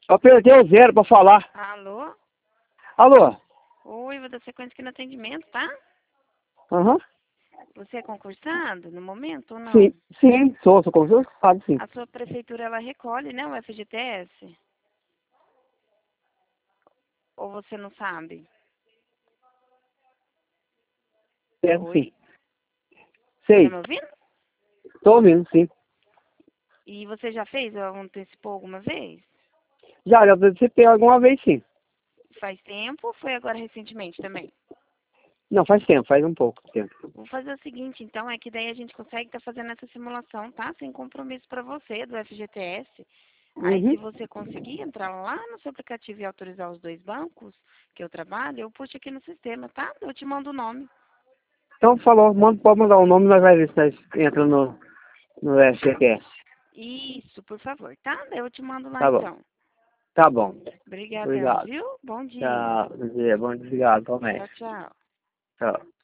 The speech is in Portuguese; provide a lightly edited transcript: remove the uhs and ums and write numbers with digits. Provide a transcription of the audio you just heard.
Eu apertei o zero pra falar. Alô? Alô? Oi, vou dar sequência aqui no atendimento, tá? Aham. Você é concursado no momento ou Sim, não? sim, sou concursado, sim. A sua prefeitura, ela recolhe, né, o FGTS? Ou você não sabe? É, sim. Oi? Tá Sei. me ouvindo? Tô ouvindo, sim. E você já fez antecipou alguma vez? Já participei alguma vez, sim. Faz tempo ou foi agora recentemente também? Não, faz tempo, faz um pouco tempo. Vou fazer o seguinte, então, é que daí a gente consegue estar fazendo essa simulação, tá? Sem compromisso para você, do FGTS. Aí, Uhum. se você conseguir entrar lá no seu aplicativo e autorizar os dois bancos que eu trabalho, eu puxo aqui no sistema, tá? Eu te mando o nome. Então falou, pode mandar o nome, nós vai ver se nós entra no FGTS. Isso, por favor, tá? Daí eu te mando lá, Tá bom. então. Tá bom. Obrigadão, Obrigado. viu? Bom dia. Tchau. Bom dia, obrigado também. Tchau, tchau. Tchau.